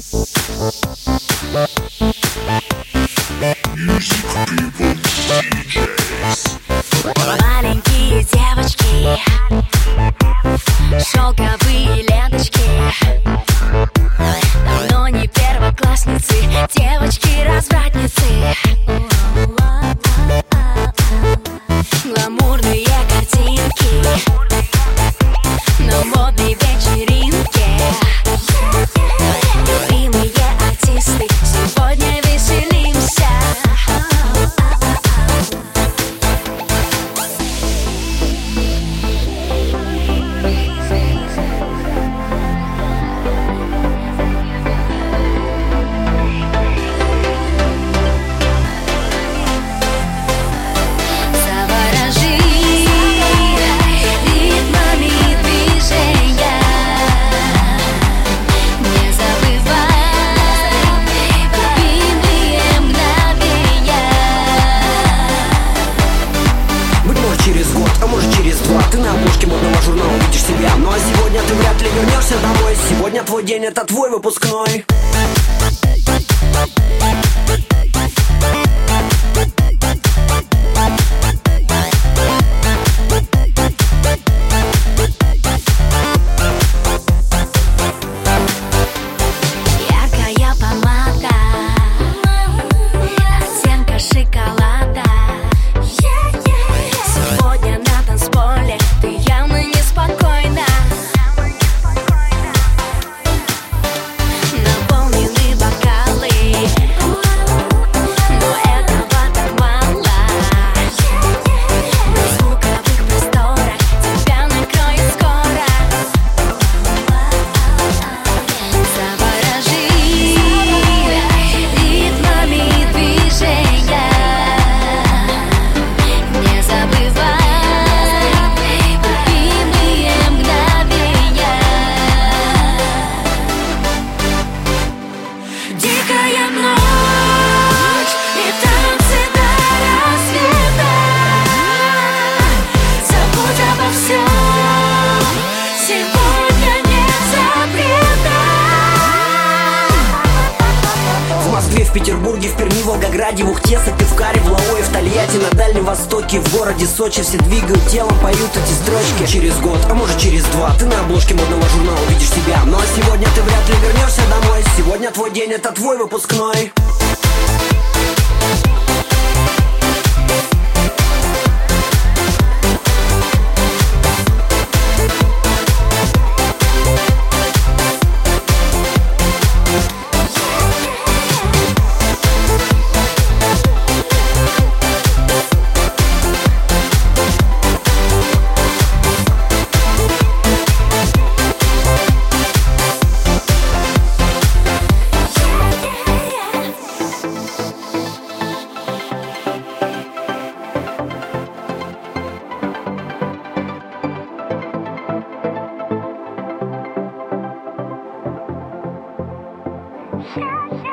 Маленькие девочки, шелковые ленточки, давно не первоклассницы, девочки-развратницы. Гламурные картинки на модной вечеринке. Любимые артисты, сегодня веселимся. Ты на обложке модного журнала увидишь себя. Ну а сегодня ты вряд ли вернешься домой. Сегодня твой день, это твой выпускной. Яркая помада, оттенка шоколада. Сегодня на танцполе ты явно неспокойна. Наполнены бокалы, но этого так мало. На звуковых просторах тебя накроет скоро. Заворожи ритмами движения. Не забывай любимые мгновения. Дикая ночь и танцы до рассвета. Забудь обо всем, сегодня нет запрета. В Москве, в Петербурге, в Перми, в Волгограде, в Ухте, Сыктывкаре, в Лаое, в Тольятти, на Дальнем Востоке, в городе Сочи. Все двигают телом, поют эти строчки. Через год, а может через два, ты на обложке модного журнала увидишь себя. Ну а сегодня ты вряд ли вернешься домой. Сегодня твой день, это твой выпускной. Yeah.